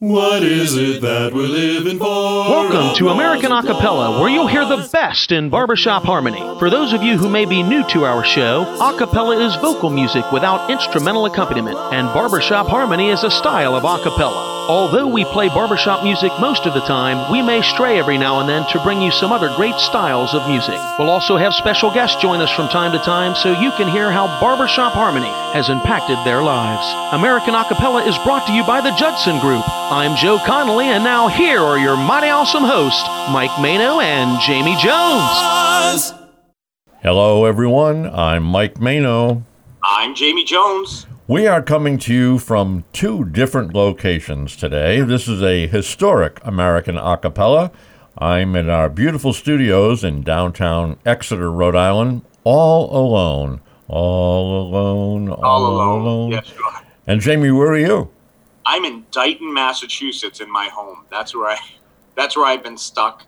What is it that we're living for? Welcome to American Acapella, where you'll hear the best in barbershop harmony. For those of you who may be new to our show, acapella is vocal music without instrumental accompaniment, and barbershop harmony is a style of acapella. Although we play barbershop music most of the time, we may stray every now and then to bring you some other great styles of music. We'll also have special guests join us from time to time so you can hear how barbershop harmony has impacted their lives. American Acapella is brought to you by the Judson Group. I'm Joe Connolly, and now here are your mighty awesome hosts, Mike Mano and Jamie Jones. Hello, everyone. I'm Mike Mano. I'm Jamie Jones. We are coming to you from two different locations today. This is a historic American Acapella. I'm in our beautiful studios in downtown Exeter, Rhode Island, all alone. All alone. Yes, you are. And Jamie, where are you? I'm in Dighton, Massachusetts, in my home. That's where I've been stuck,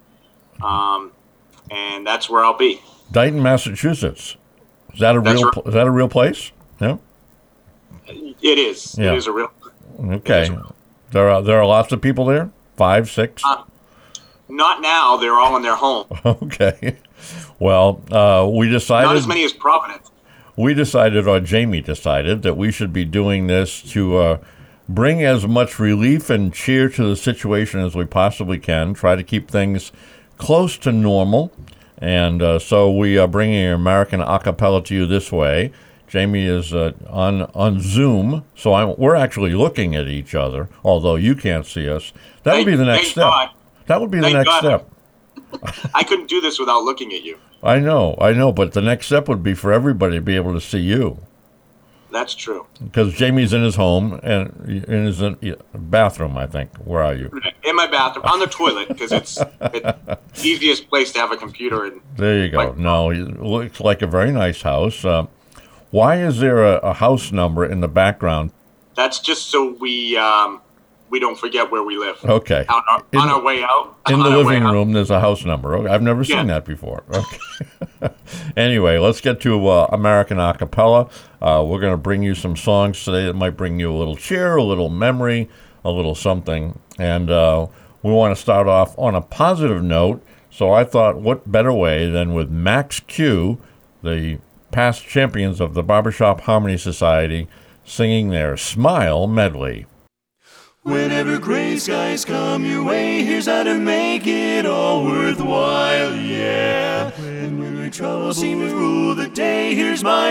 and that's where I'll be. Dighton, Massachusetts. Is that a real place? Yeah. It is. Yeah. It is a real. Okay. There are lots of people there. 5, 6. Not now. They're all in their home. Okay. Well, we decided. Not as many as Providence. We decided, or Jamie decided, that we should be doing this to bring as much relief and cheer to the situation as we possibly can, try to keep things close to normal. And so we are bringing American Acapella to you this way. Jamie is on Zoom, so we're actually looking at each other, although you can't see us. That would be the next step. God. That would be the next step. I couldn't do this without looking at you. I know, but the next step would be for everybody to be able to see you. That's true. Because Jamie's in his home and in his bathroom, I think. Where are you? In my bathroom, on the toilet, because it's the easiest place to have a computer. There you go. No, it looks like a very nice house. Why is there a house number in the background? That's just so we don't forget where we live. Okay. On our way out. In the living room, there's a house number. Okay. I've never seen that before. Okay. Anyway, let's get to American Acapella. We're going to bring you some songs today that might bring you a little cheer, a little memory, a little something. And we want to start off on a positive note. So I thought, what better way than with Max Q, the past champions of the Barbershop Harmony Society, singing their Smile medley. Whenever gray skies come your way, here's how to make it all worthwhile, yeah. When your troubles seem to rule the day, here's my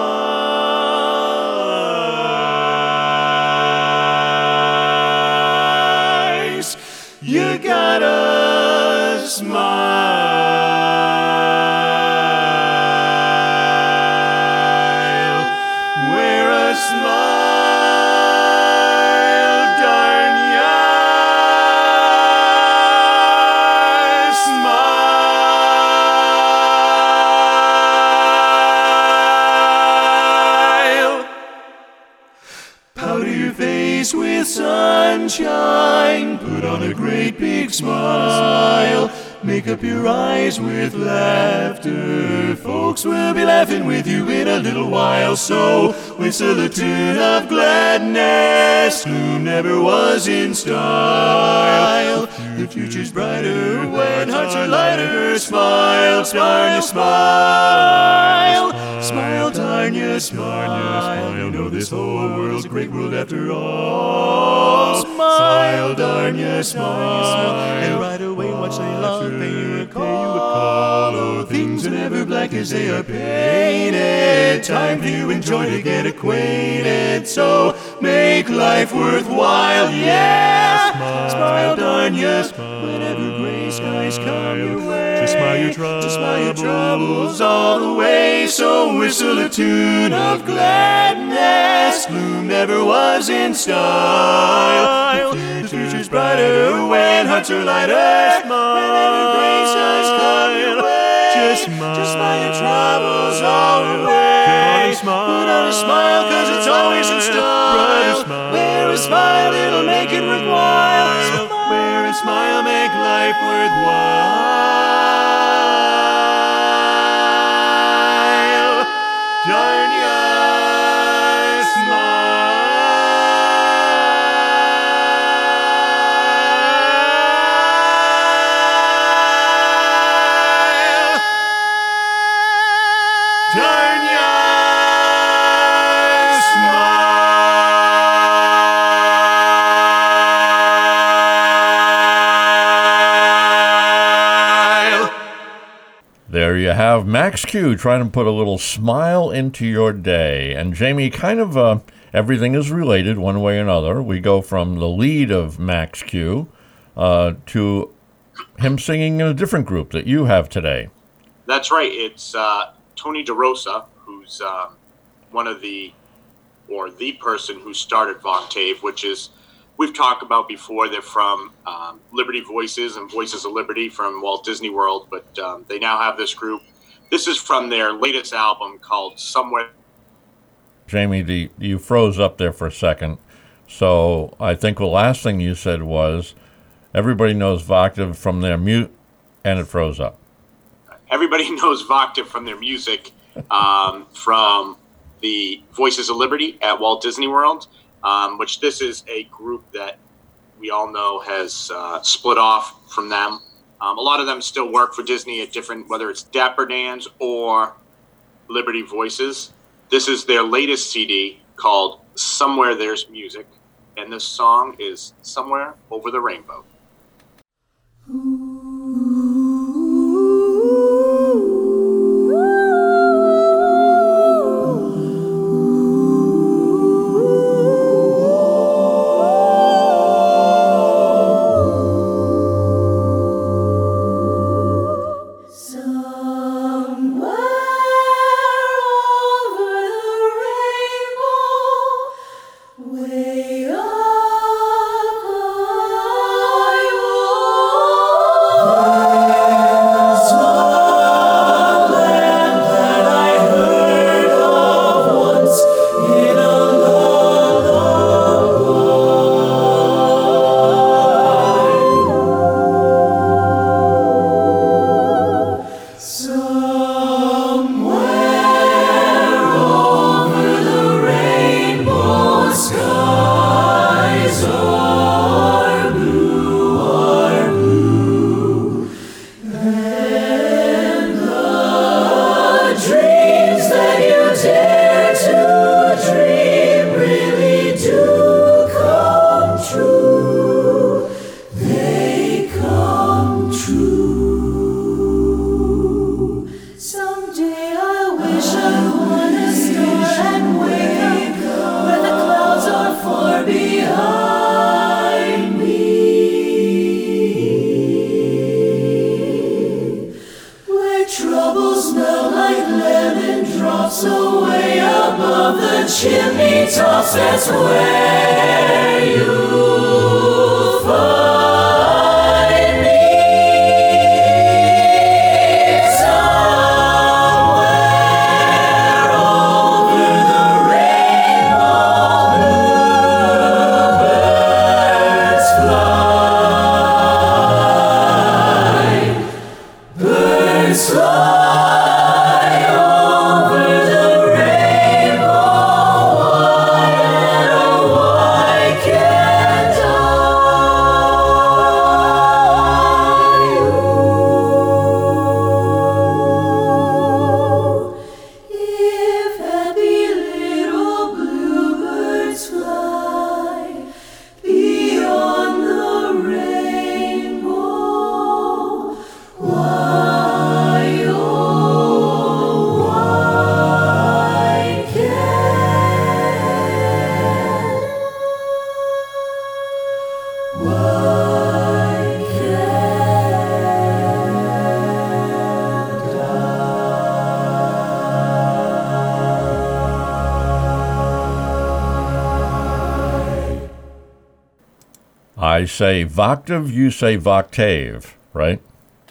advice. You gotta smile. Wear a smile, darn ya. Smile. Powder your face with sunshine. Put on a great big smile. Make up your eyes with laughter. Folks will be laughing with you in a little while. So whistle a tune of gladness. Gloom never was in style. The future's brighter when hearts are lighter. Smile, smile, smile. Smile, darn ya, smile. You know this whole world's a great world after all. Smile, darn ya, smile. And right away watch they love pay you a call. Oh, things are never black as they are painted. Time for you enjoy to get acquainted. So make life worthwhile, yeah. Smile, darn ya, whenever gray skies come your way. Just smile your troubles all the way. So whistle a tune of gladness. Gloom never was in style. The future's brighter when hearts are lighter. Whenever gray skies come your way. Just smile your troubles all the way. Put on a smile, cause it's always in style. Wear a smile, it'll make it worthwhile. Wear a smile, make life worthwhile. Darn ya, smile. have Max Q trying to put a little smile into your day. And Jamie, kind of everything is related one way or another. We go from the lead of Max Q to him singing in a different group that you have today. That's right. It's Tony DeRosa, who's one of the person who started Voctave, which is, we've talked about before, they're from Liberty Voices and Voices of Liberty from Walt Disney World, but they now have this group. This is from their latest album called Somewhere. Jamie, you froze up there for a second. So I think the last thing you said was, everybody knows Voctave from their mute, and it froze up. Everybody knows Voctave from their music, from the Voices of Liberty at Walt Disney World, which this is a group that we all know has split off from them. A lot of them still work for Disney at different, whether it's Dapper Dans or Liberty Voices. This is their latest CD called Somewhere There's Music, and this song is Somewhere Over the Rainbow. I say Voctave, you say Voctave, right?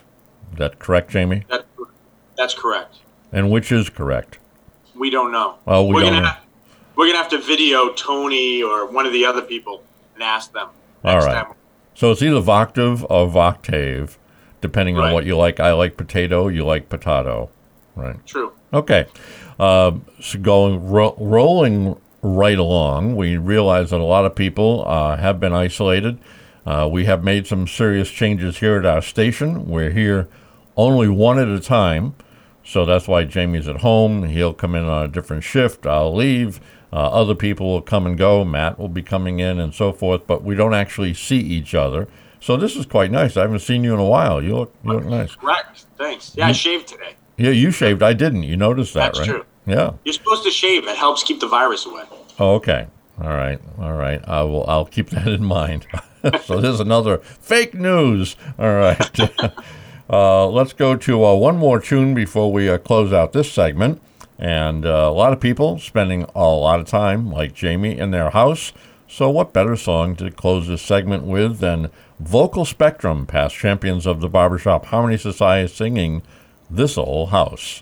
Is that correct, Jamie? That's correct. And which is correct? We don't know. Well, we don't know. We're going to have to video Tony or one of the other people and ask them next All right. time. So it's either Voctave or Voctave, depending on what you like. I like potato, you like potato, right? True. Okay. So rolling right along, we realize that a lot of people have been isolated. We have made some serious changes here at our station. We're here only one at a time, so that's why Jamie's at home. He'll come in on a different shift. I'll leave. Other people will come and go. Matt will be coming in and so forth, but we don't actually see each other. So this is quite nice. I haven't seen you in a while. You look nice. Correct. Thanks. Yeah, I shaved today. Yeah, you shaved. I didn't. You noticed that, That's right? true. Yeah. You're supposed to shave. It helps keep the virus away. Oh, okay. All right. I'll keep that in mind. So there's another fake news. All right. Let's go to one more tune before we close out this segment. And a lot of people spending a lot of time, like Jamie, in their house. So what better song to close this segment with than Vocal Spectrum, past champions of the Barbershop Harmony Society, singing This Old House.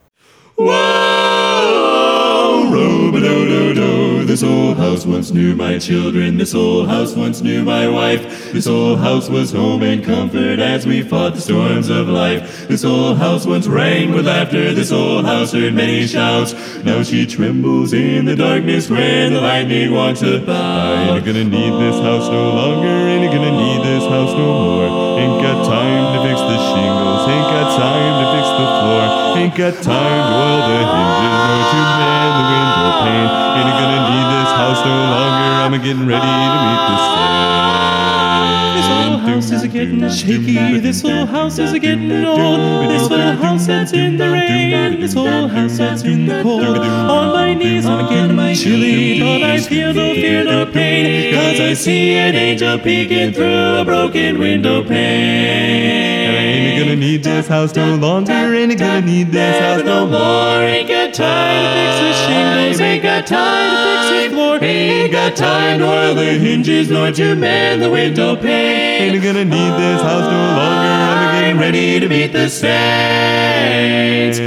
Whoa, robe-a-do-do-do. This old house once knew my children. This old house once knew my wife. This old house was home and comfort as we fought the storms of life. This old house once rang with laughter. This old house heard many shouts. Now she trembles in the darkness when the lightning walks about. Ain't gonna need this house no longer. Ain't gonna need this house no more. Ain't got time to fix the shingles. Ain't got time to fix the floor. Ain't got time to oil the hinges or to man the window pane. Ain't gonna need this house no longer. I'm getting ready to meet the same. This old house is a-getting shaky. This old house is a-getting old. This old house that's in the rain. This old house that's in the cold. On my knees I'm getting chilly, but I feel no fear, no pain, 'cause I see an angel peeking through a broken window pane. Ain't gonna need this house no longer. Ain't gonna need this house no more. Ain't got time to fix the shingles. Ain't got time to fix the floor. Ain't got time to oil the hinges nor to man the window pane. Ain't gonna need this house no longer. I'm getting ready to meet the saints.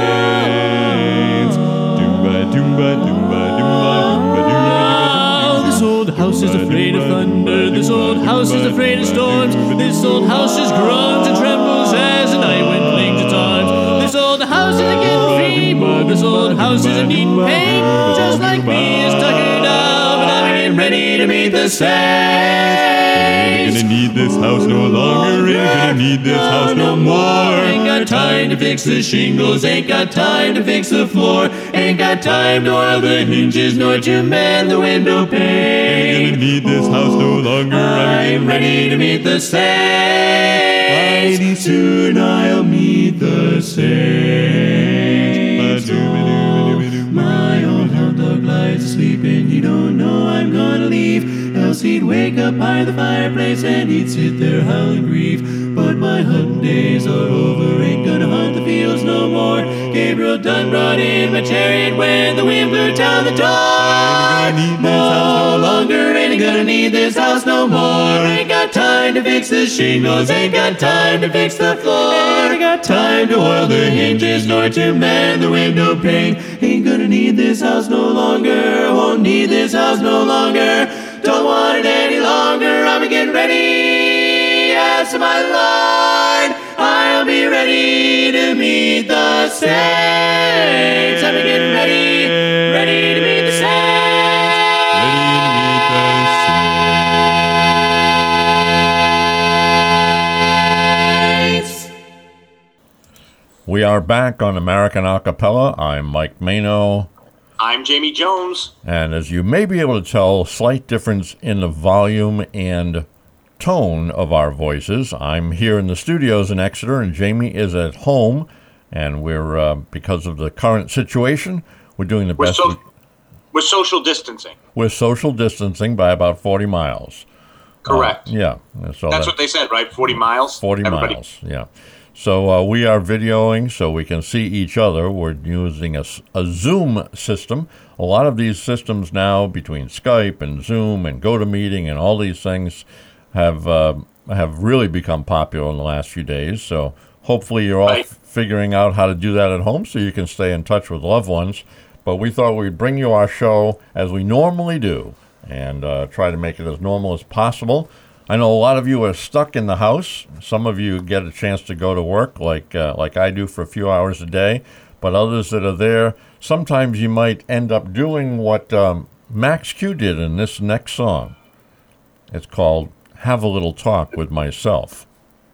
This old house is afraid of thunder. This old house is afraid of storms. This old house just groans and trembles as the night wind flings its arms. This old house is getting feeble. This old house is needing pain, just like me is tuckered out. But I'm getting ready to meet the saints. Ain't gonna need this house no longer. Ain't gonna need this house no more. Ain't got time to fix the shingles. Ain't got time to fix the floor. Ain't got time to oil the hinges nor to man the window pane. Ain't gonna need this house no longer. I'm ready to meet the saints. Mighty soon I'll meet the saints. My old hound dog lies asleep and he don't know I'm gonna leave. Else he'd wake up by the fireplace and he'd sit there howling grief. But my hunting days are over, ain't gonna hunt the fields no more. Gabriel done brought in my chariot when the wind blew down the door. No longer ain't gonna need this house no more. Ain't got time to fix the shingles, ain't got time to fix the floor. Ain't got time to oil the hinges nor to man the window pane. Ain't gonna need this house no longer, won't need this house no longer. Don't want it any longer, I'm getting ready. Answer my line, I'll be ready to meet the saints. I'm getting ready to meet the saints. We are back on American Acapella. I'm Mike Mano. I'm Jamie Jones. And as you may be able to tell, slight difference in the volume and tone of our voices. I'm here in the studios in Exeter, and Jamie is at home. And we're, because of the current situation, we're doing the best. We're social distancing. We're social distancing by about 40 miles. Correct. Yeah. So that's what they said, right? 40 miles? 40 miles, yeah. So we are videoing so we can see each other. We're using a Zoom system. A lot of these systems now, between Skype and Zoom and GoToMeeting and all these things, have really become popular in the last few days. So hopefully you're all figuring out how to do that at home so you can stay in touch with loved ones. But we thought we'd bring you our show as we normally do and try to make it as normal as possible. I know a lot of you are stuck in the house. Some of you get a chance to go to work like I do for a few hours a day. But others that are there, sometimes you might end up doing what Max Q did in this next song. It's called Have a Little Talk with Myself.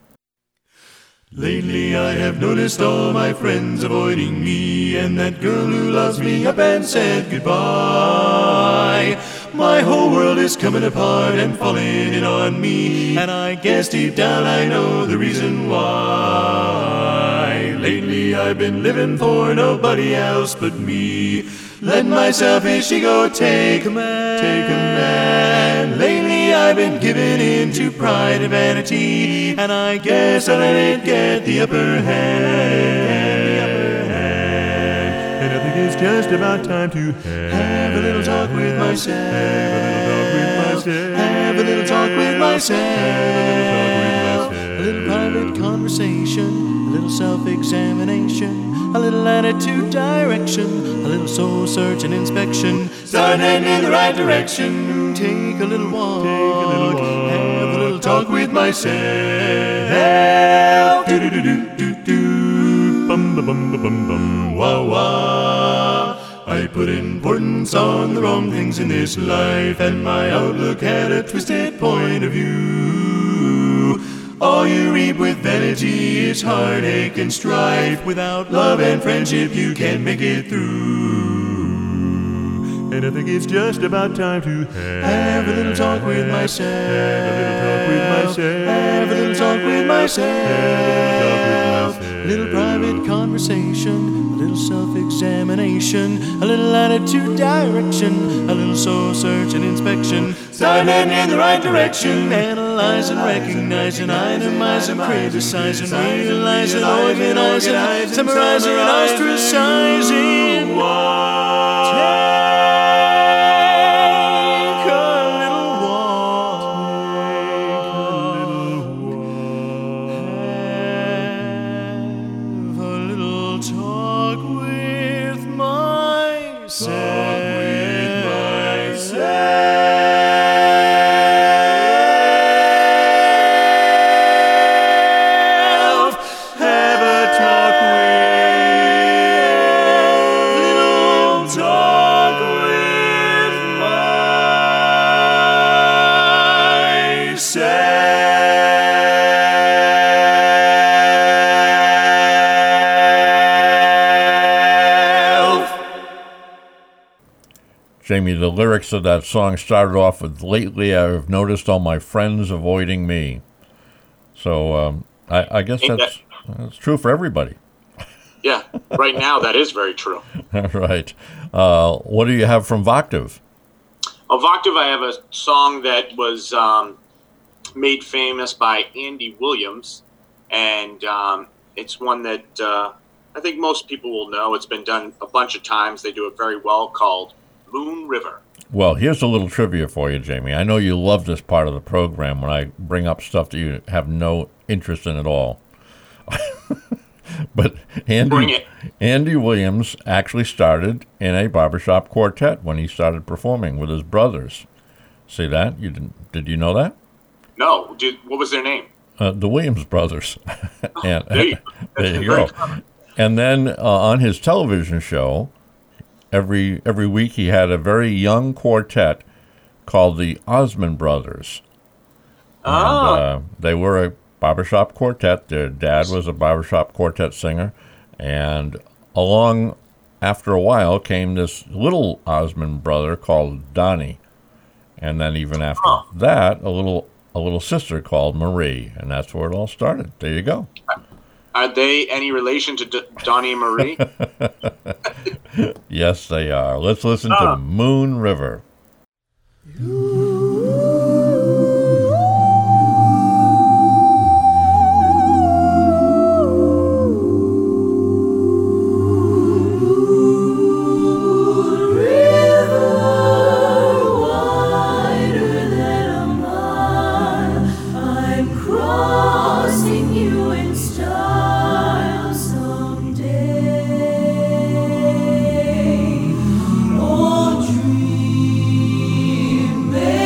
Lately I have noticed all my friends avoiding me, and that girl who loves me up and said goodbye. My whole world is coming apart and falling in on me, and I guess deep down I know the reason why. Lately I've been living for nobody else but me. Let my selfish ego take command. Lately I've been giving in to pride and vanity, and I guess I let it get the upper hand. And I think it's just about time to have a little talk with myself. Have a little talk with myself. A little private conversation, a little self-examination, a little attitude direction, a little soul search and inspection. Start heading in the right direction. Take a little walk, have a little talk with myself. Do-do-do-do-do-do. Bum-ba-bum-ba-bum-bum. Wah-wah. I put importance on the wrong things in this life, and my outlook had a twisted point of view. All you reap with vanity is heartache and strife. Without love and friendship, you can't make it through. And I think it's just about time to have a little talk with myself. Have a little talk with myself. A little private conversation, a little self-examination, a little attitude direction, a little soul search and inspection. Start heading in the right direction. Analyzing, recognizing, itemizing, criticizing, realizing, organizing, summarizing, ostracizing. Take a little walk. Have a little talk with myself. Jamie, the lyrics of that song started off with, "Lately I've noticed all my friends avoiding me." So I guess that's true for everybody. Yeah, right now that is very true. Right. What do you have from Voctave? Voctave, I have a song that was made famous by Andy Williams, and it's one that I think most people will know. It's been done a bunch of times. They do it very well, called Moon River. Well, here's a little trivia for you, Jamie. I know you love this part of the program when I bring up stuff that you have no interest in at all. But Andy Williams actually started in a barbershop quartet when he started performing with his brothers. See that? Did you know that? No. What was their name? The Williams Brothers. And, there you go. And then on his television show, every week he had a very young quartet called the Osmond Brothers. And, they were a barbershop quartet. Their dad was a barbershop quartet singer. And along after a while came this little Osmond brother called Donnie. And then even after that, a little sister called Marie. And that's where it all started. There you go. Are they any relation to Donnie and Marie? Yes, they are. Let's listen to Moon River. Dream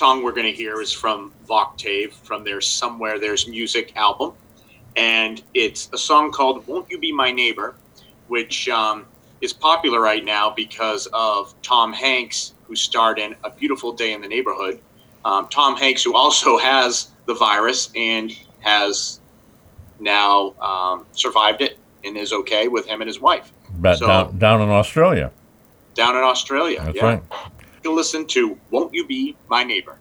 song we're going to hear is from Voctave, from their Somewhere There's Music album. And it's a song called Won't You Be My Neighbor, which is popular right now because of Tom Hanks, who starred in A Beautiful Day in the Neighborhood. Tom Hanks, who also has the virus and has now survived it and is okay with him and his wife. But down in Australia. Down in Australia, That's yeah. right. You'll listen to Won't You Be My Neighbor.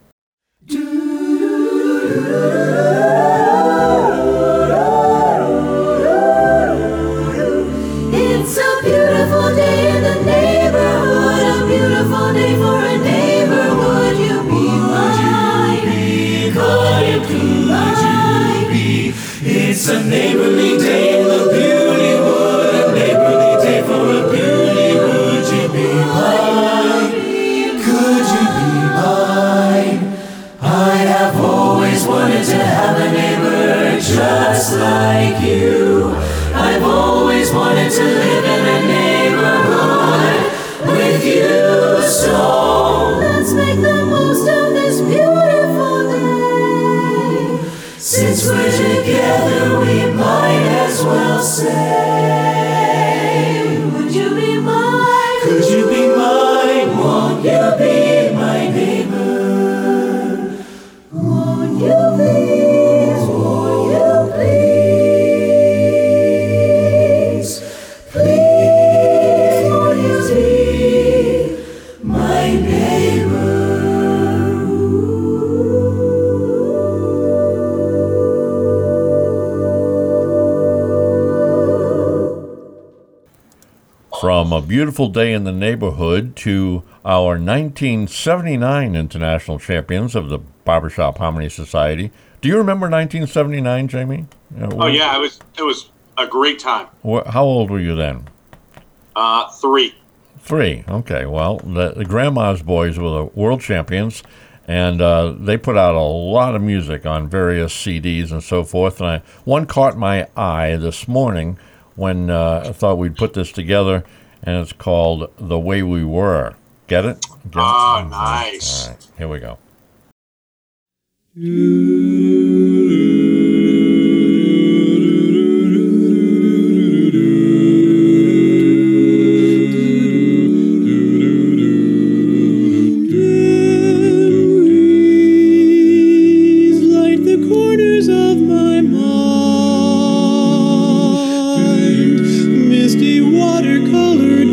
It's a beautiful day in the neighborhood, a beautiful day for a neighbor. Would you be mine? Could you be mine? It's a neighborly day in the beauty wood, a neighborly day for a beauty. Would you be mine? Could you be mine? I have always wanted to have a neighbor just like you. I've always wanted to live in a neighborhood with you. So let's make the most of this beautiful day. since we're together, we might as well say, Would you be mine? could you be mine? Won't you be my neighbor? Won't you please? Won't you please? Please, won't you be My neighbor. From A Beautiful Day in the Neighborhood to our 1979 international champions of the Barbershop Harmony Society. Do you remember 1979, Jamie? Oh, yeah, it was a great time. How old were you then? 3. 3. Okay, well, the Grandma's Boys were the world champions, and they put out a lot of music on various CDs and so forth. And one caught my eye this morning when I thought we'd put this together, and it's called The Way We Were. Get it? Oh, nice. All right, here we go. Light the corners of my mind, misty watercolored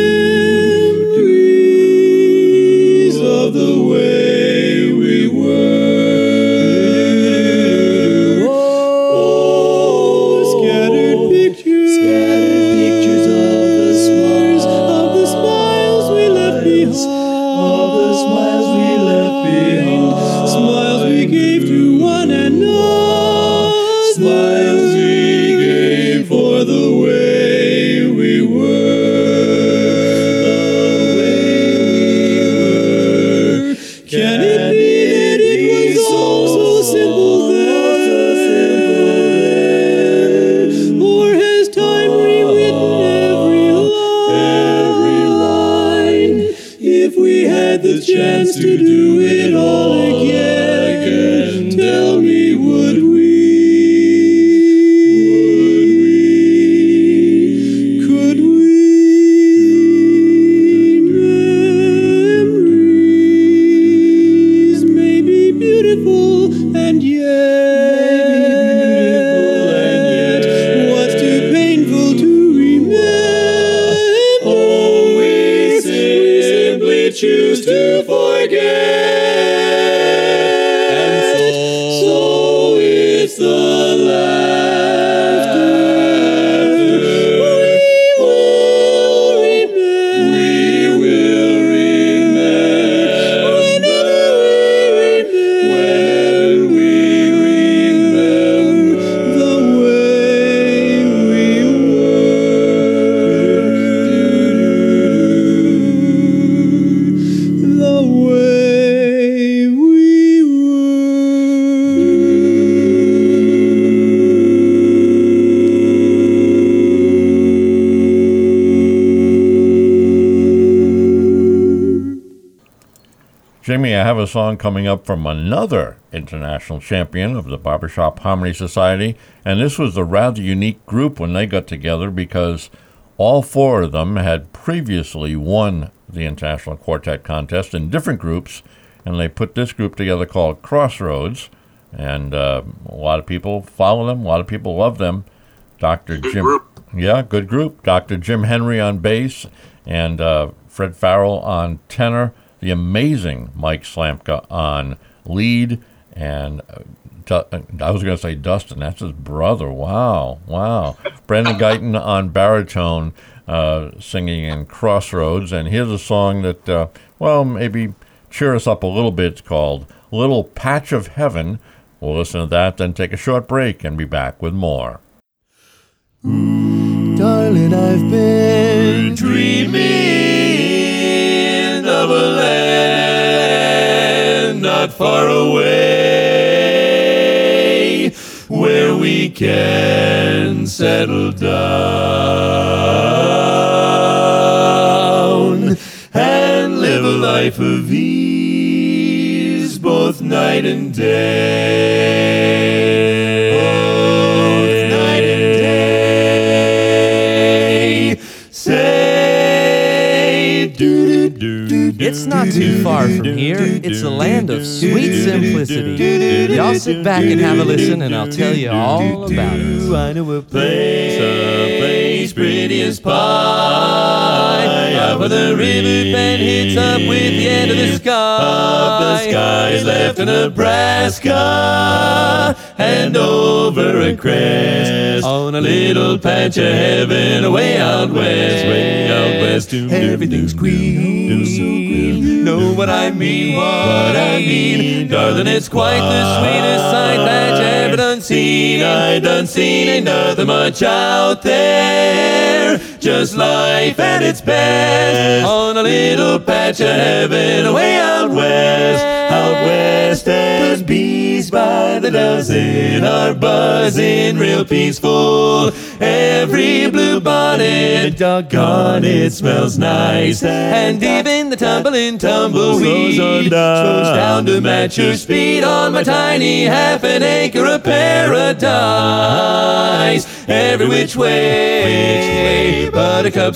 memories of the way we were. Oh, scattered pictures of the smiles we left behind, smiles we gave to one another, smiles we gave for the way we were. Can it be that it was all so simple then? Or has time rewritten every line? If we had the chance to do it all again, tell me, would we? Could we? Memories may be beautiful and yet what's too painful to remember? Oh, we simply choose to forget. Jimmy, I have a song coming up from another international champion of the Barbershop Harmony Society, and this was a rather unique group when they got together because all four of them had previously won the International Quartet Contest in different groups, and they put this group together called Crossroads, and a lot of people follow them, a lot of people love them. Good group. Dr. Jim Henry on bass, and Fred Farrell on tenor, the amazing Mike Slamka on lead, and I was going to say Dustin, that's his brother. Wow. Brendan Guyton on baritone, singing in Crossroads, and here's a song that, maybe cheer us up a little bit. It's called Little Patch of Heaven. We'll listen to that, then take a short break and be back with more. Darling, I've been dreaming of a land not far away where we can settle down and live a life of ease both night and day. It's not too far from here. It's a land of sweet simplicity. Y'all sit back and have a listen, and I'll tell you all about it. I know a place pretty as pie, up where the river bend hits up with the end of the sky. Up the sky is left in Nebraska, and over a crest on a little patch of heaven, away out west, everything's green. Know what I mean, darling, it's quite the sweetest sight that you ever done seen. I done seen, ain't nothing much out there, just life at its best, on a little patch of heaven, away out west, as bees by the dozen are buzzing real peaceful. Every blue bonnet, doggone, it smells nice, and even the tumbling tumbleweed slows down to match your speed on my tiny half an acre of paradise. Every which way, buttercups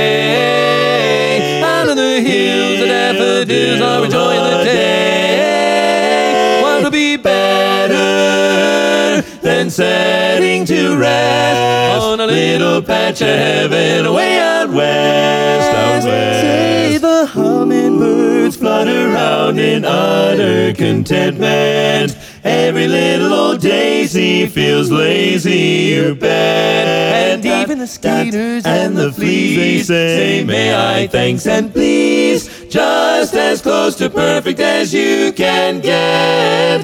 sway, out on the hills the daffodils are enjoying the day. What will be better than setting to rest on a little patch of heaven, away out west, Say the hummingbirds flutter around in utter contentment. Every little old daisy feels lazy, you bet. And even the skeeters and the fleas, they say, may I, thanks and please, just as close to perfect as you can get.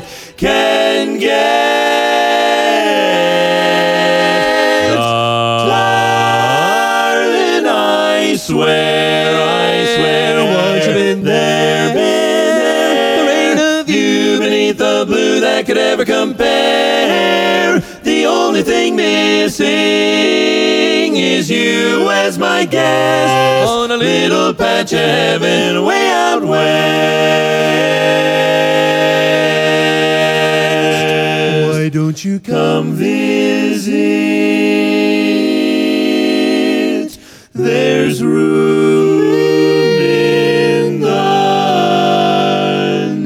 Darling, I swear, once you've been there, the rain of you beneath the blue that could ever compare. The only thing missing is you as my guest, on a little patch of heaven, way out west. Why don't you come visit? There's room in the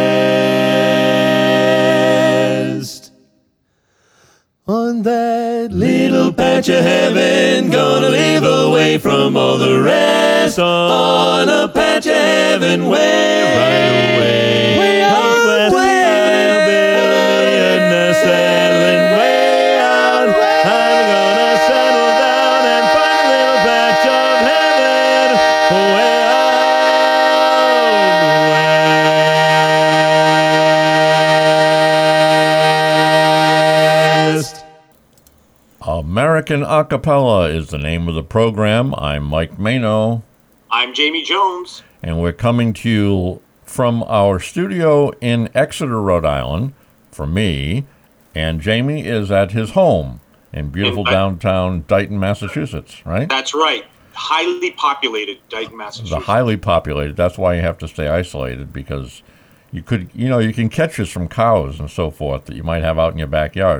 nest. On that little patch of heaven, gonna live away from all the rest. On a patch of heaven, where right away, way out west, I'll build a million settling way out. I'm gonna settle down and find a little patch of heaven, way out west. American Acapella is the name of the program. I'm Mike Mano. I'm Jamie Jones. And we're coming to you from our studio in Exeter, Rhode Island, for me. And Jamie is at his home in beautiful downtown Dighton, Massachusetts, right? That's right. highly populated Dayton, Massachusetts. The highly populated. That's why you have to stay isolated, because you can catch this from cows and so forth that you might have out in your backyard.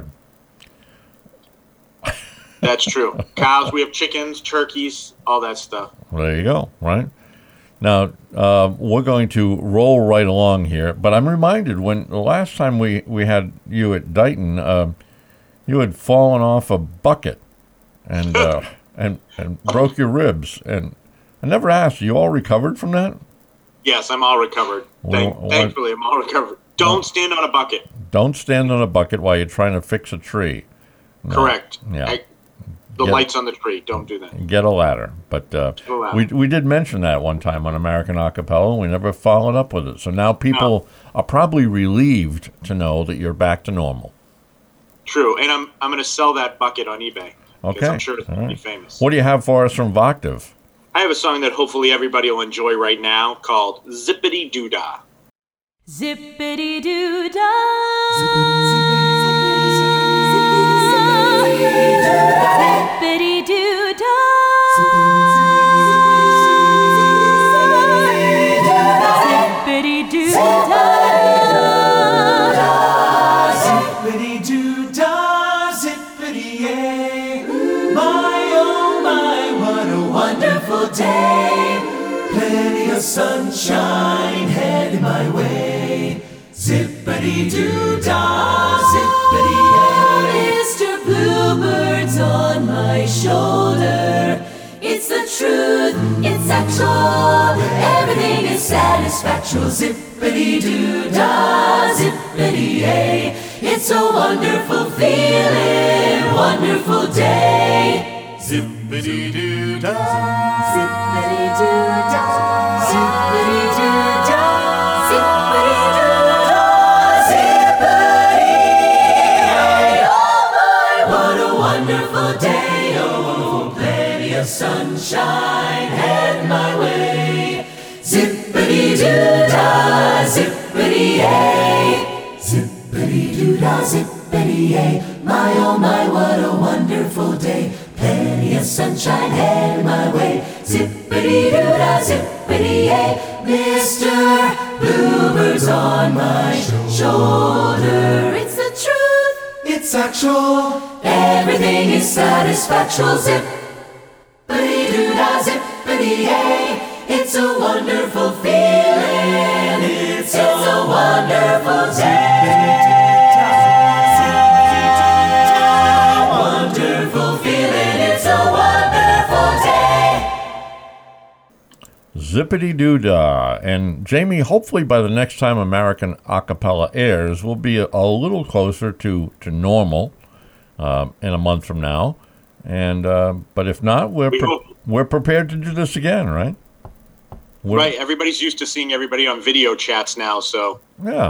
That's true. Cows, we have chickens, turkeys, all that stuff. Well, there you go, right? Now, we're going to roll right along here, but I'm reminded when the last time we had you at Dayton, you had fallen off a bucket and broke your ribs. And I never asked, you all recovered from that? Yes, I'm all recovered. Thankfully, I'm all recovered. Don't stand on a bucket. Don't stand on a bucket while you're trying to fix a tree. No. Correct. Yeah. The lights on the tree. Don't do that. Get a ladder. But we did mention that one time on American Acapella, and we never followed up with it. So now people are probably relieved to know that you're back to normal. True. And I'm going to sell that bucket on eBay. Okay. I'm sure it's going to be famous. What do you have for us from Voctive? I have a song that hopefully everybody will enjoy right now called Zippity Doo Dah. Zippity doo dah. Zippity doo dah. Zippity doo dah. Zippity doo dah, zippity yay. My oh my, what a wonderful day. Plenty of sunshine heading my way. Zippity doo dah, zippity yay. Mr. Bluebird's on my shoulder. It's the truth, it's actual. Everything is satisfactual. Zippity doo dah, zippity yay. It's a wonderful feeling, wonderful day. Zippity doo dah, Zippity doo dah, zippity doo dah, zippity doo dah, zippity yay. Oh my, what a wonderful day. Oh, plenty of sunshine head my way. Zippity doo dah, zippity yay. Zippity doo dah, zippity yay. My oh my, what a wonderful day. Plenty of sunshine headed my way. Zippity doo dah, zippity yay. Mr. Bluebird's on my shoulder. It's the truth, it's actual. everything is satisfactual. Zippity doo dah, zippity yay. It's a wonderful feeling. It's a wonderful day. Wonderful feeling. It's a wonderful day. Zippity-doo-dah. And Jamie, hopefully by the next time American Acapella airs, we'll be a little closer to normal in a month from now. And but if not, we're prepared to do this again, right? Right. Everybody's used to seeing everybody on video chats now, so Yeah.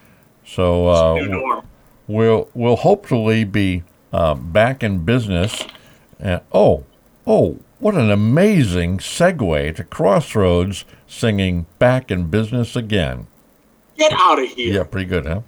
So we'll hopefully be back in business. And what an amazing segue to Crossroads singing "Back in Business Again." get out of here. Yeah, pretty good, huh?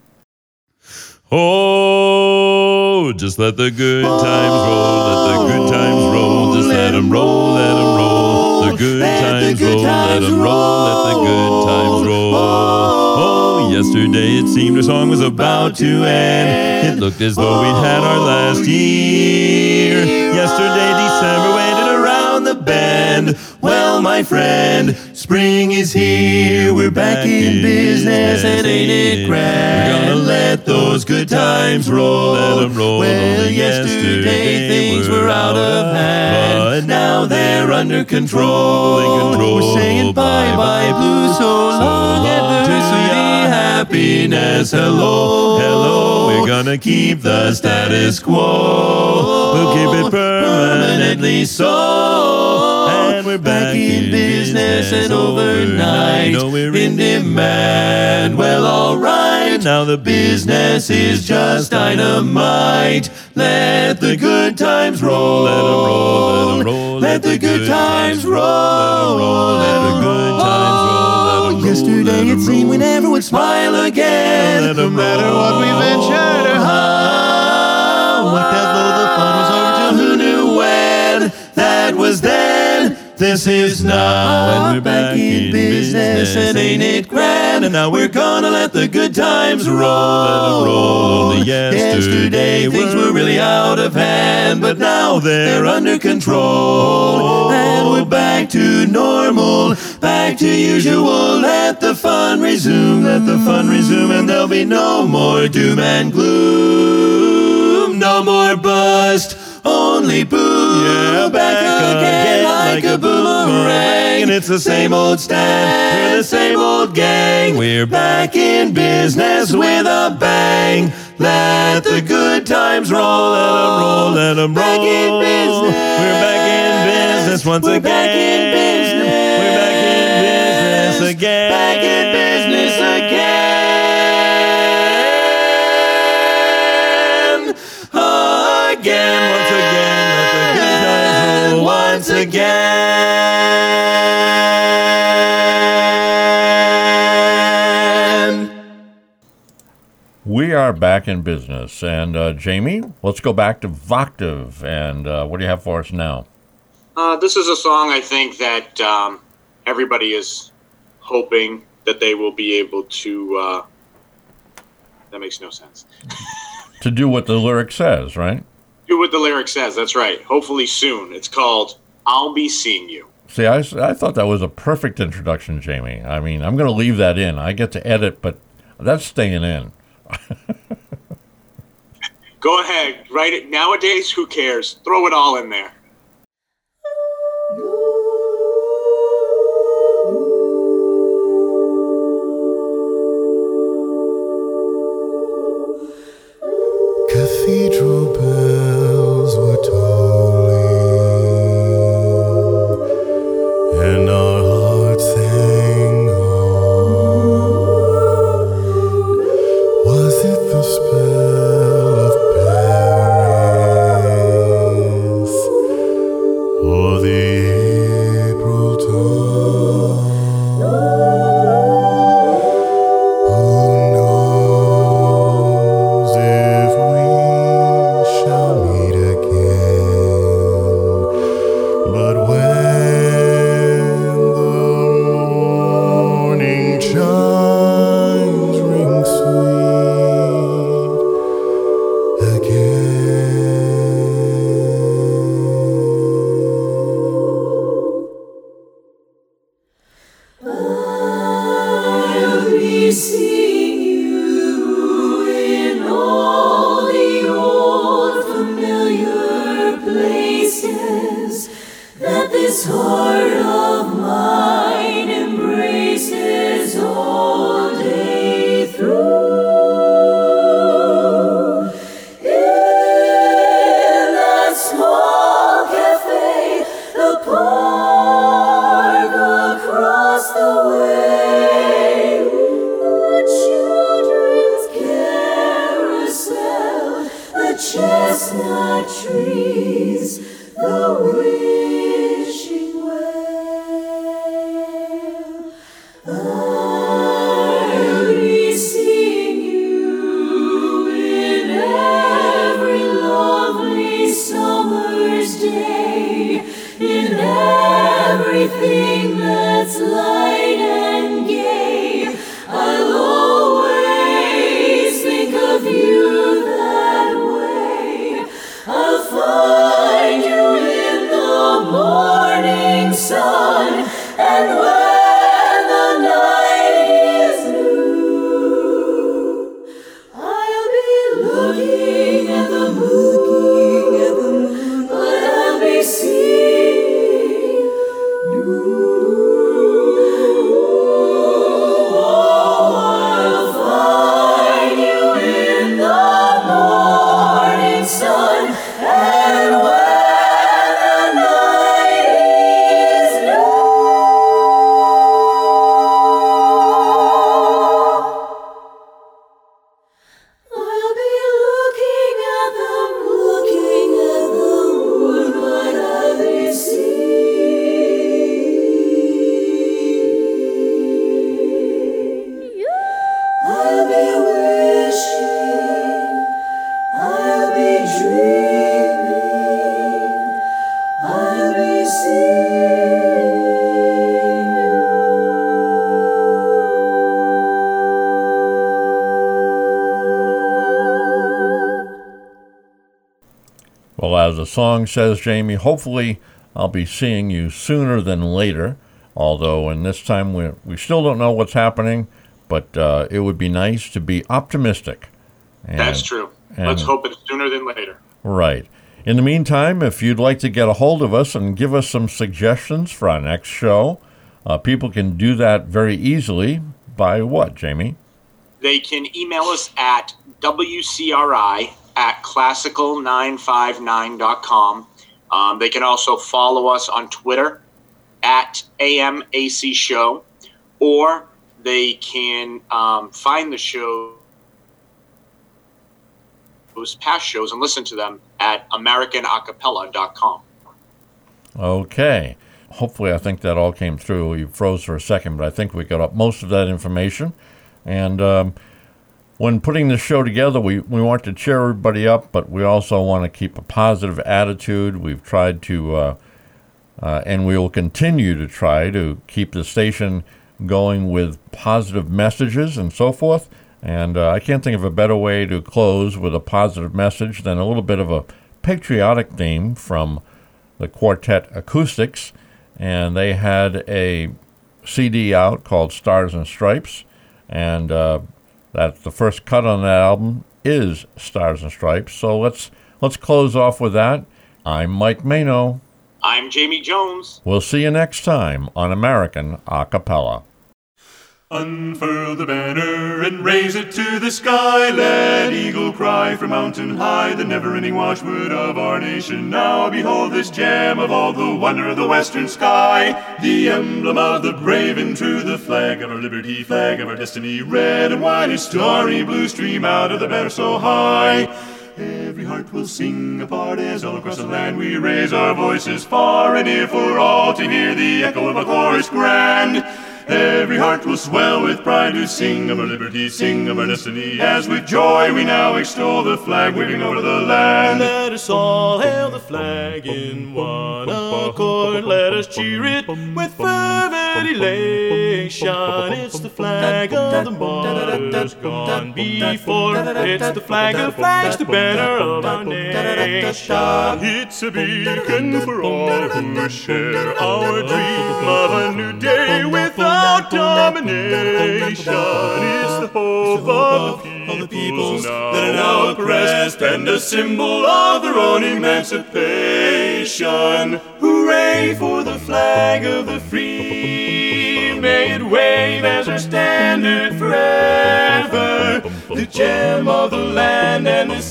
Oh, just let the good times roll, let the good times roll, just let them roll, let them roll. The good times roll, let them roll, let the good times roll. Oh, yesterday it seemed our song was about to end. It looked as though we'd had our last year. Yesterday December waited around the bend. Well, my friend, spring is here. We're back in business, and ain't it grand? We're gonna let those good times roll. Let them roll. Well, yesterday things were out of hand, but now they're under control. We're saying bye-bye blues, so long adversity, happiness, hello, hello. We're gonna keep the status quo. We'll keep it permanently so. And we're back in business, and overnight we're in demand. Well, alright, now the business is just dynamite. Let the good times roll. Let them roll, let them roll. Let the good times roll. Let the good times roll. Yesterday it seemed we never would smile again. No matter what we ventured or how. What as though the fun was over till who knew when. That was then. This is now, and we're back in business, and ain't it grand? And now we're gonna let the good times roll. Let 'em roll. Only yesterday things were really out of hand, but now they're under control. And we're back to normal, back to usual. Let the fun resume, let the fun resume, and there'll be no more doom and gloom. No more bust, only boom. Yeah, back again like a boomerang. And it's the same old stand, we're the same old gang. We're back in business with a bang. Let the good times roll, let 'em roll, let 'em roll. Back in business. We're back in business once again. Back in business. We're back in business again. Back in business again. Again, once again, let the good times roll once again. We are back in business. And Jamie, let's go back to Voctive. And what do you have for us now? This is a song I think that everybody is hoping that they will be able to. That makes no sense. To do what the lyric says, right? Do what the lyric says. That's right. Hopefully soon. It's called "I'll Be Seeing You." See, I thought that was a perfect introduction, Jamie. I mean, I'm going to leave that in. I get to edit, but that's staying in. Go ahead. Write it. Nowadays, who cares? Throw it all in there. Cathedral bells were tolling, and our hearts sang on. Was it the spell of Paris, or the April dawn? Who knows if we shall meet again? But when the morning chimes ring sweet again. I'll be seeing you in all the old familiar places that this heart of mine embraces all day through. In that small cafe, the park across the way, the children's carousel, the chestnut trees, the wishing well. I'll be seeing you in every lovely summer's day, in everything that's light and gay. I'll always think of you that way. I'll find you in the morning sun, and when the night is new, I'll be looking at the moon, but I'll be seeing you. I'll find you in the morning sun, and when the night is new, I'll be looking at the moon, but I'll be seeing you. I'll be wishing, I'll be dreaming, I'll be seeing Well, as the song says, Jamie, hopefully I'll be seeing you sooner than later, although in this time we still don't know what's happening, but it would be nice to be optimistic. That's true. Let's hope it's sooner than later. Right. In the meantime, if you'd like to get a hold of us and give us some suggestions for our next show, people can do that very easily by what, Jamie? They can email us at wcri@classical959.com. They can also follow us on Twitter at AMAC Show, or they can find the show, those past shows, and listen to them at AmericanAcapella.com. Okay. Hopefully, I think that all came through. You froze for a second, but I think we got up most of that information. And when putting this show together, we want to cheer everybody up, but we also want to keep a positive attitude. We've tried to, and we will continue to try to keep the station going with positive messages and so forth. And I can't think of a better way to close with a positive message than a little bit of a patriotic theme from the Quartet Acoustics. And they had a CD out called Stars and Stripes. And that's the first cut on that album is Stars and Stripes. So let's close off with that. I'm Mike Mano. I'm Jamie Jones. We'll see you next time on American Acapella. Unfurl the banner and raise it to the sky. Let eagle cry from mountain high, the never-ending watchword of our nation. Now behold this gem of all, the wonder of the western sky, the emblem of the brave and true, the flag of our liberty, flag of our destiny. Red and white and starry blue stream out of the banner so high. Every heart will sing a part as all across the land we raise our voices far and near for all to hear the echo of a chorus grand. Every heart will swell with pride to sing of our liberty, sing of our destiny, as with joy we now extol the flag waving over the land. Let us all hail the flag in one accord. Let us cheer it with fervent elation. It's the flag of the martyrs gone before. It's the flag of flags, the banner of our nation. It's a beacon for all who share our dream of a new day without domination. It's the hope of the peoples that are now oppressed, and a symbol of their own emancipation. Hooray for the flag of the free! May it wave as our standard forever, the gem of the land and the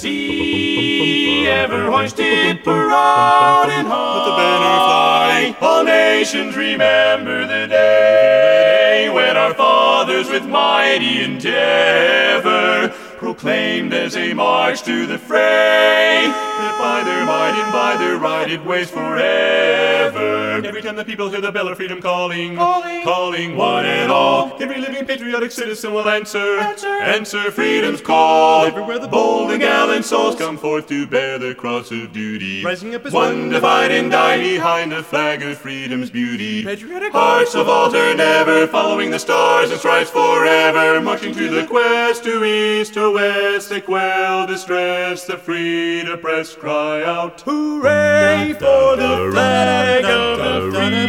sea, ever hoisted proud and high. Let the banner fly. All nations remember the day when our fathers with mighty endeavor proclaimed as they marched to the fray that by their might and by their right it waits forever. Every time the people hear the bell of freedom calling one and all, every living patriotic citizen will answer freedom's call. Everywhere the bold and gallant souls come forth to bear the cross of duty, rising up as one to fight and die behind the flag of freedom's beauty. Patriotic hearts of altar never, following the stars and stripes forever, marching to the quest to east or west, they quell distress, the free oppressed cry out, hooray for the flag of the free.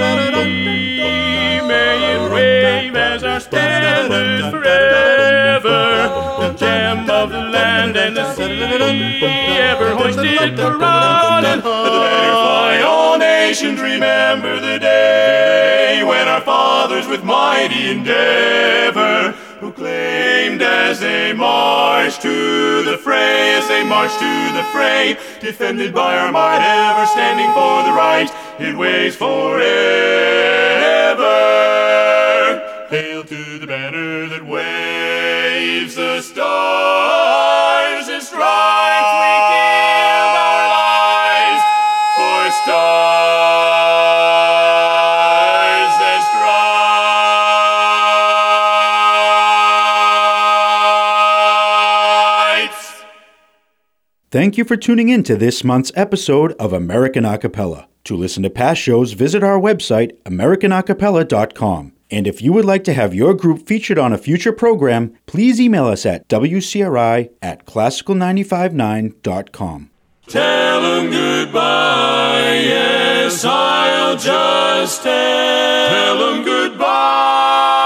May it wave as our standard forever, the gem of the land and the sea, ever hoisted proud and high. Let the banner fly, all nations remember the day when our fathers with mighty endeavor proclaimed as they marched to the fray, defended by our might, ever standing for the right, it waits forever. Hail to the banner that waves the stars and stripes, we give our lives for stars and stripes. Thank you for tuning in to this month's episode of American Acapella. To listen to past shows, visit our website, americanacapella.com. And if you would like to have your group featured on a future program, please email us at wcri@classical959.com. Tell 'em goodbye, yes, I'll just tell 'em goodbye.